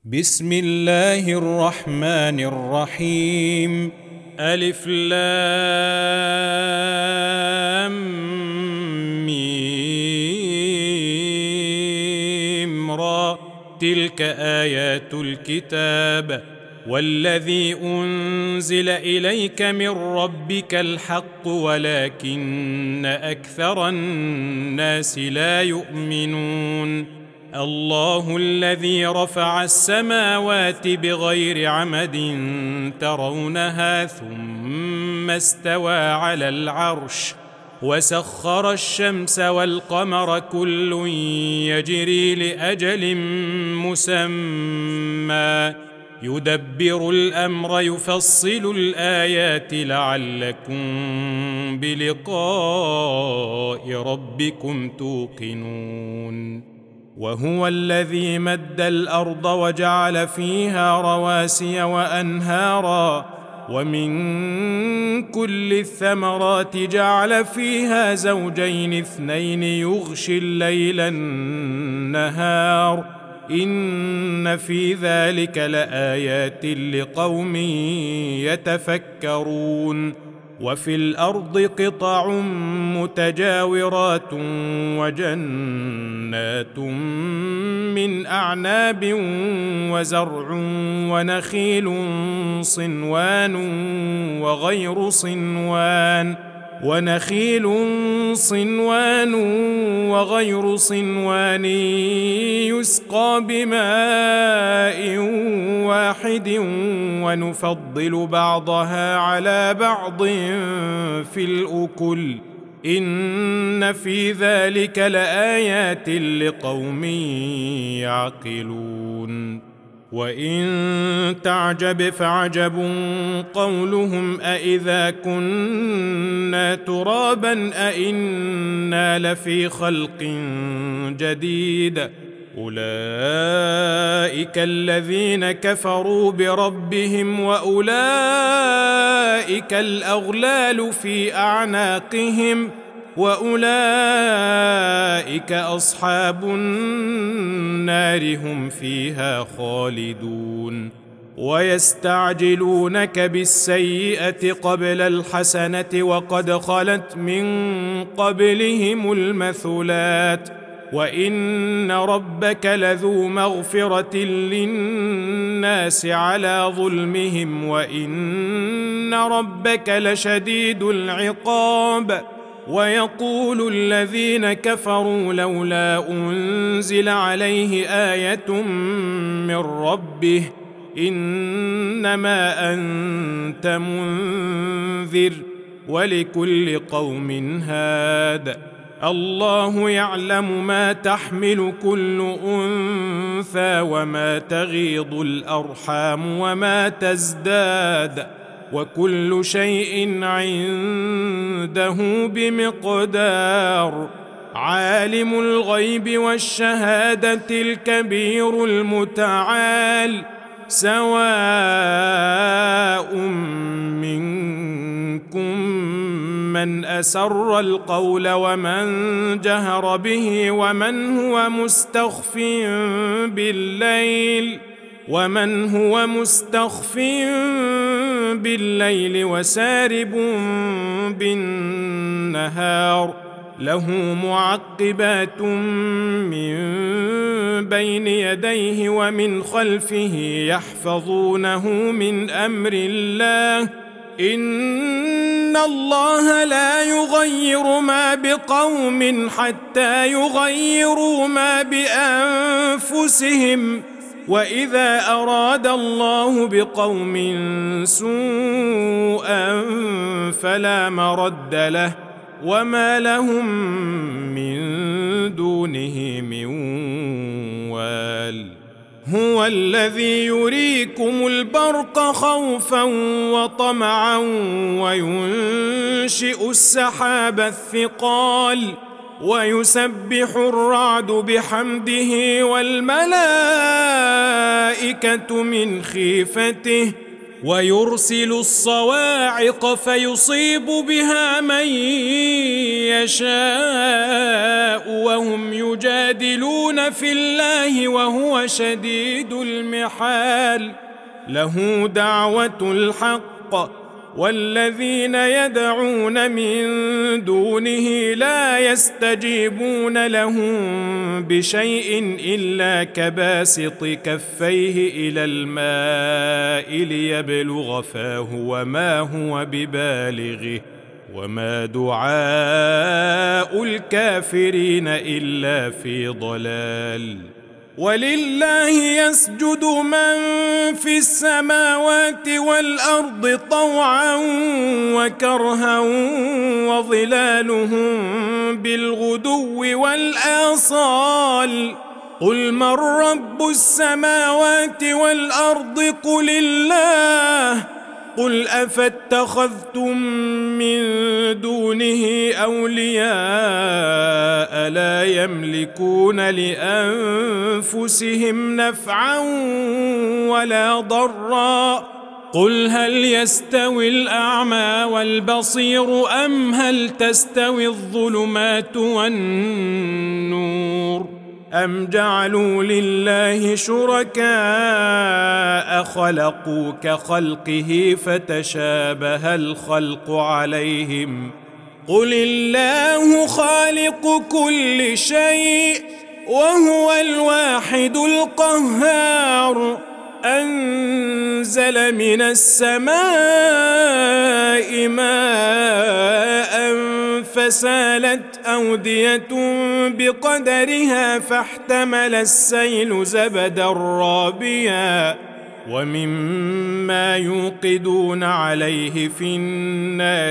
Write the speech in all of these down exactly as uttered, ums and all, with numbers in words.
بسم الله الرحمن الرحيم. ألف لام ميم را. تلك آيات الكتاب والذي أنزل إليك من ربك الحق ولكن أكثر الناس لا يؤمنون. الله الذي رفع السماوات بغير عمد ترونها ثم استوى على العرش وسخر الشمس والقمر كل يجري لأجل مسمى يدبر الأمر يفصل الآيات لعلكم بلقاء ربكم توقنون. وهو الذي مد الأرض وجعل فيها رواسي وأنهارا ومن كل الثمرات جعل فيها زوجين اثنين يغشي الليل النهار إن في ذلك لآيات لقوم يتفكرون. وفي الأرض قطع متجاورات وجنات من أعناب وزرع ونخيل صنوان وغير صنوان ونخيل صنوان وغير صنوان يسقى بماء واحد ونفضل بعضها على بعض في الأكل إن في ذلك لآيات لقوم يعقلون. وإن تعجب فعجب قولهم أإذا كنا ترابا أإنا لفي خلق جديد أولئك الذين كفروا بربهم وأولئك الأغلال في أعناقهم وأولئك أصحاب النار هم فيها خالدون. ويستعجلونك بالسيئة قبل الحسنة وقد خلت من قبلهم المثلات وإن ربك لذو مغفرة للناس على ظلمهم وإن ربك لشديد العقاب. ويقول الذين كفروا لولا أنزل عليه آية من ربه إنما أنت منذر ولكل قوم هاد. الله يعلم ما تحمل كل أنثى وما تغيض الأرحام وما تزداد وكل شيء عنده بمقدار. عالم الغيب والشهادة الكبير المتعال سواء منكم من أسر القول ومن جهر به ومن هو مستخف بالليل ومن هو مستخف بالليل وسارب بالنهار له معقبات من بين يديه ومن خلفه يحفظونه من أمر الله إن الله لا يغير ما بقوم حتى يغيروا ما بأنفسهم وإذا أراد الله بقوم سوءا فلا مرد له وما لهم من دونه من وال. هو الذي يريكم البرق خوفا وطمعا وينشئ السحاب الثقال ويسبح الرعد بحمده والملائكة من خيفته ويرسل الصواعق فيصيب بها من يشاء وهم يجادلون في الله وهو شديد المحال. له دعوة الحق والذين يدعون من دونه لا يستجيبون لهم بشيء إلا كباسط كفيه إلى الماء ليبلغ فاه وما هو ببالغه وما دعاء الكافرين إلا في ضلال. ولله يسجد من في السماوات والأرض طوعا وكرها وظلالهم بالغدو والآصال. قل من رب السماوات والأرض قل الله. قل أفاتخذتم من دونه أولياء لا يملكون لأنفسهم نفعا ولا ضرا. قل هل يستوي الأعمى والبصير أم هل تستوي الظلمات والنور أم جعلوا لله شركاء خلقوا كخلقه فتشابه الخلق عليهم. قل الله خالق كل شيء وهو الواحد القهار. أنزل من السماء ماء فسالت أودية بقدرها فاحتمل السيل زبدا رابيا ومما يوقدون عليه في النار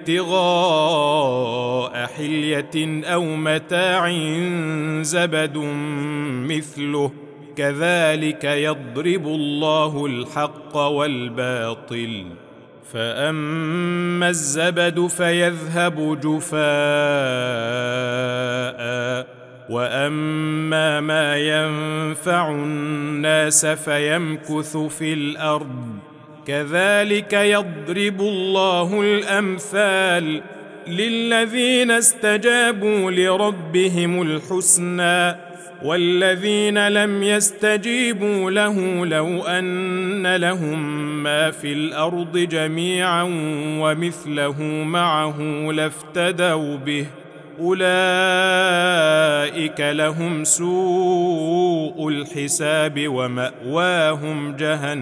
ابتغاء حلية أو متاع زبد مثله كذلك يضرب الله الحق والباطل. فأما الزبد فيذهب جفاء وأما ما ينفع الناس فيمكث في الأرض كذلك يضرب الله الأمثال. للذين استجابوا لربهم الحسنى والذين لم يستجيبوا له لو أن لهم ما في الأرض جميعا ومثله معه لافتدوا به أولئك لهم سوء الحساب ومأواهم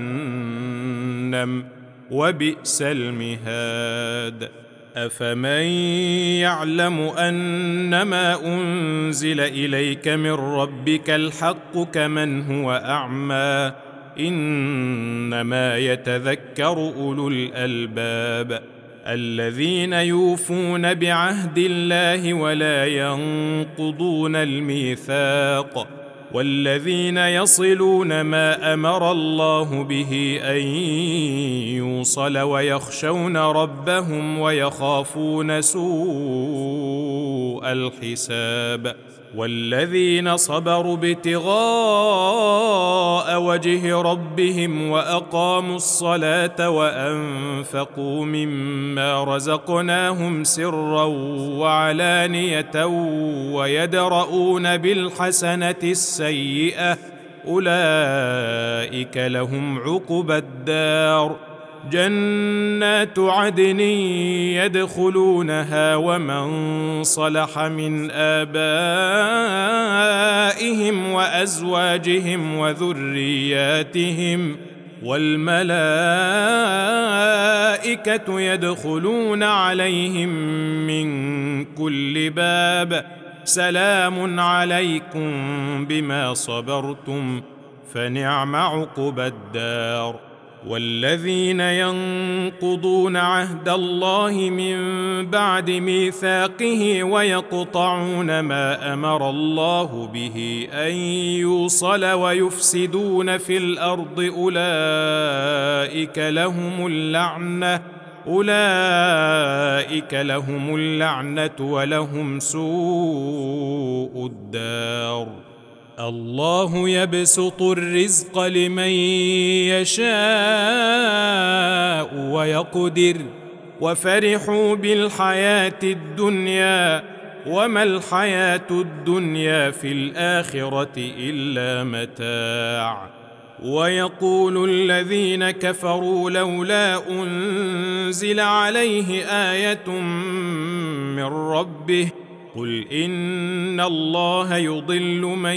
جهنم وبئس المهاد. أفمن يعلم أنما أنزل إليك من ربك الحق كمن هو أعمى إنما يتذكر أولو الألباب الذين يوفون بعهد الله ولا ينقضون الميثاق والذين يصلون ما أمر الله به أن يوصل ويخشون ربهم ويخافون سوء الحساب. والذين صبروا ابتغاء وجه ربهم وأقاموا الصلاة وأنفقوا مما رزقناهم سرا وعلانية ويدرؤون بالحسنة السيئة أولئك لهم عقبى الدار جنات عدن يدخلونها ومن صلح من آبائهم وأزواجهم وذرياتهم والملائكة يدخلون عليهم من كل باب سلام عليكم بما صبرتم فنعم عقبى الدار. والذين ينقضون عهد الله من بعد ميثاقه ويقطعون ما أمر الله به أن يوصل ويفسدون في الأرض أولئك لهم اللعنة أولئك لهم اللعنة ولهم سوء الدار. الله يبسط الرزق لمن يشاء ويقدر وفرحوا بالحياة الدنيا وما الحياة الدنيا في الآخرة إلا متاع. ويقول الذين كفروا لولا أنزل عليه آية من ربه قل إن الله يضل من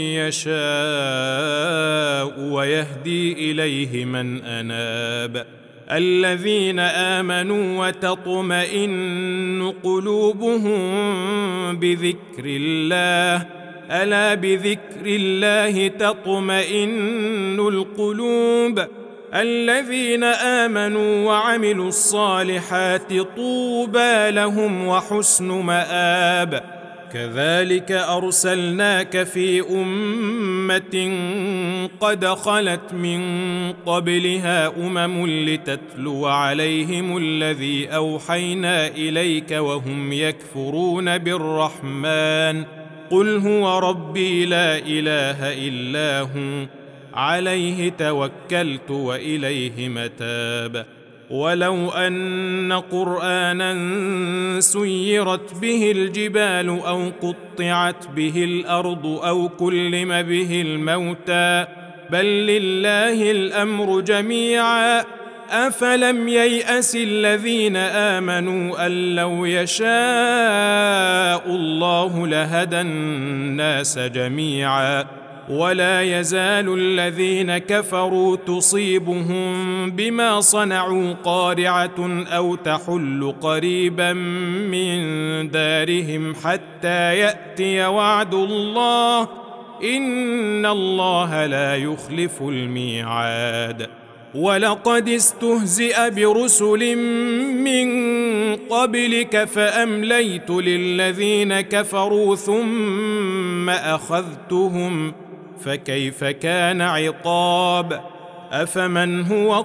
يشاء ويهدي إليه من أناب. الذين آمنوا وتطمئن قلوبهم بذكر الله ألا بذكر الله تطمئن القلوب. الذين آمنوا وعملوا الصالحات طوبى لهم وحسن مآب. كذلك أرسلناك في أمة قد خلت من قبلها أمم لتتلو عليهم الذي أوحينا إليك وهم يكفرون بالرحمن قل هو ربي لا إله إلا هو عليه توكلت وإليه متاب. ولو أن قرآنا سيرت به الجبال أو قطعت به الأرض أو كلم به الموتى بل لله الأمر جميعا أفلم ييأس الذين آمنوا أن لو يشاء الله لهدى الناس جميعا ولا يزال الذين كفروا تصيبهم بما صنعوا قارعة أو تحل قريبا من دارهم حتى يأتي وعد الله إن الله لا يخلف الميعاد. ولقد استهزئ برسل من قبلك فأمليت للذين كفروا ثم أخذتهم فكيف كان عقاب. أفمن هو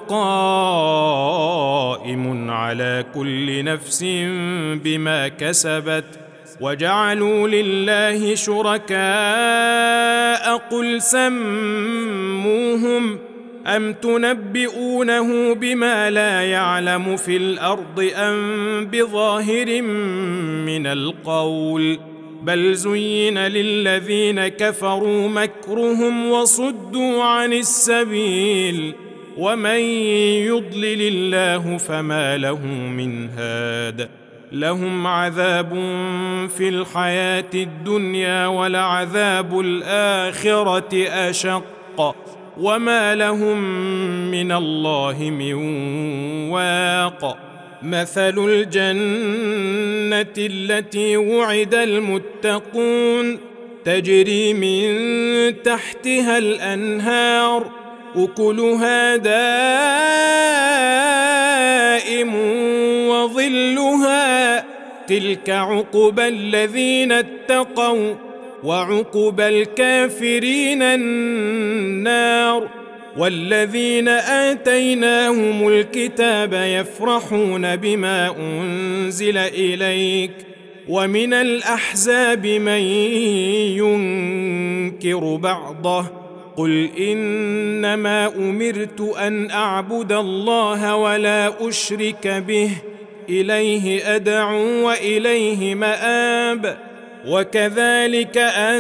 قائم على كل نفس بما كسبت وجعلوا لله شركاء قل سموهم أم تنبئونه بما لا يعلم في الأرض أم بظاهر من القول بل زين للذين كفروا مكرهم وصدوا عن السبيل ومن يضلل الله فما له من هاد. لهم عذاب في الحياة الدنيا ولعذاب الآخرة أشق وما لهم من الله من واق. مثل الجنة التي وعد المتقون تجري من تحتها الأنهار أكلها دائم وظلها تلك عقبى الذين اتقوا وعقبى الكافرين النار. والذين آتيناهم الكتاب يفرحون بما أنزل إليك ومن الأحزاب من ينكر بعضه قل إنما أمرت أن أعبد الله ولا أشرك به إليه أدعو وإليه مآب. وكذلك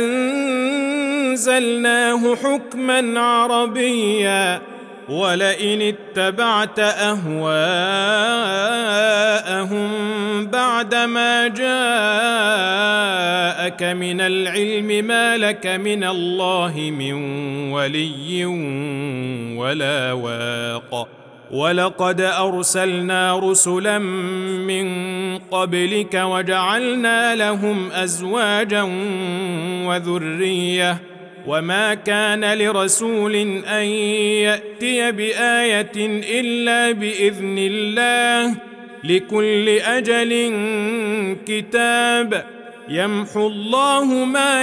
أنزلناه حكما عربيا ولئن اتبعت أهواءهم بعدما جاءك من العلم ما لك من الله من ولي ولا واق. ولقد أرسلنا رسلا من قبلك وجعلنا لهم أزواجا وذرية وما كان لرسول أن يأتي بآية إلا بإذن الله لكل أجل كتاب يمحو الله ما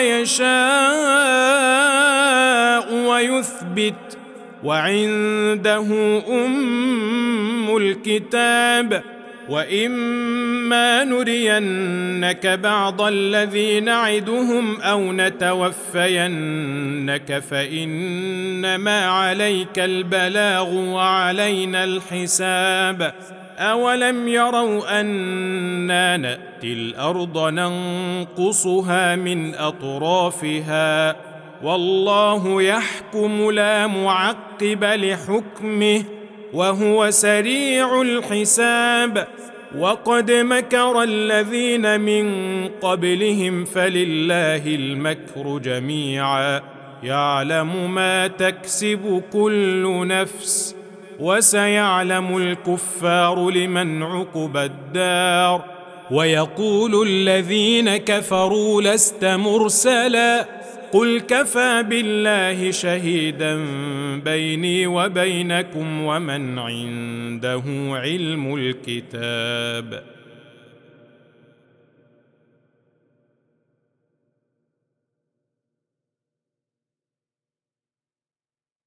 يشاء ويثبت وعنده أم الكتاب وإما نرينك بعض الذي نعدهم أو نتوفينك فإنما عليك البلاغ وعلينا الحساب. أولم يروا أنا نأتي الأرض ننقصها من أطرافها والله يحكم لا معقب لحكمه وهو سريع الحساب. وقد مكر الذين من قبلهم فلله المكر جميعا يعلم ما تكسب كل نفس وسيعلم الكفار لمن عقبى الدار. ويقول الذين كفروا لست مرسلا قل كفى بالله شهيدا بيني وبينكم ومن عنده علم الكتاب.